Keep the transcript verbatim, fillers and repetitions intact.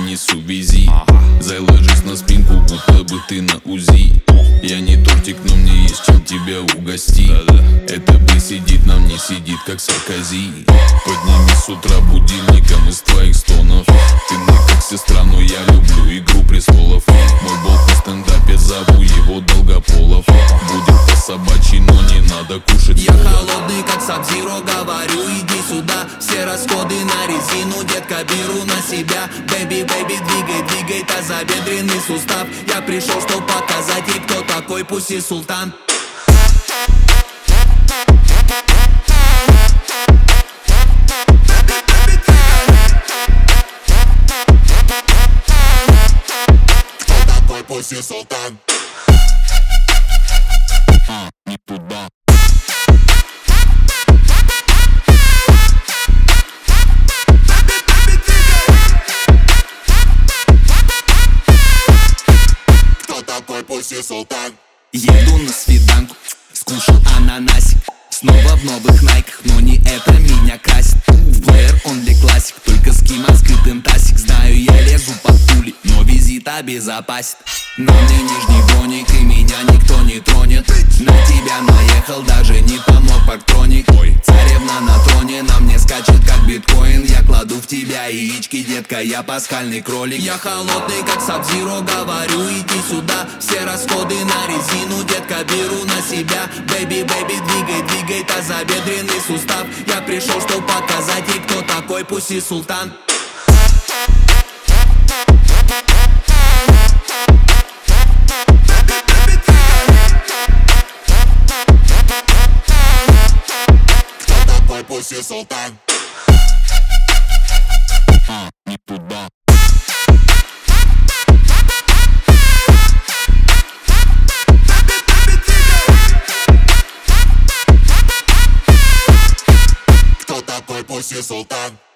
принесу, вези. Заложись на спинку, будто бы ты на УЗИ. Я не тортик, но мне есть чем тебя угостить. Это бы сидит на мне, сидит как Саркози. Подними с утра будильником из твоих стонов. Ты мне как сестра, но я люблю игру престолов. Мой бог на стендапе, зову его Долгополов. Будет по собачьи, но не надо кушать. Я холодный как Саб-Зиро, говорю, иди сюда. Все расходы на резину, детка, беру на себя. Бэби, бэби, двигай, двигай тазобедренный сустав. Я пришел, чтоб показать ей, кто такой Пусси Султан. Кто такой Пусси Султан? А, не туда. Кто такой Пусси Султан? Еду на свиданку, скушал ананасик. Снова в новых найках, но не это меня красит. В плеер онли классик, только с кем открытым тасик. Знаю, я лезу под пули, но визит обезопасит. На мне нижний броник, и меня никто не тронет. На тебя наехал, даже не помог парктроник. Царевна на троне, на мне скачет как биткоин. Я кладу в тебя яички, детка, я пасхальный кролик. Я холодный как Саб-Зиро, говорю, иди сюда. Все расходы на резину, детка, беру на себя. Бэби, бэби, двигай, двигай тазобедренный сустав. Я пришел, чтоб показать ей, кто такой Пусси Султан. Пусси Султан. А, не туда. Кто такой Пусси Султан?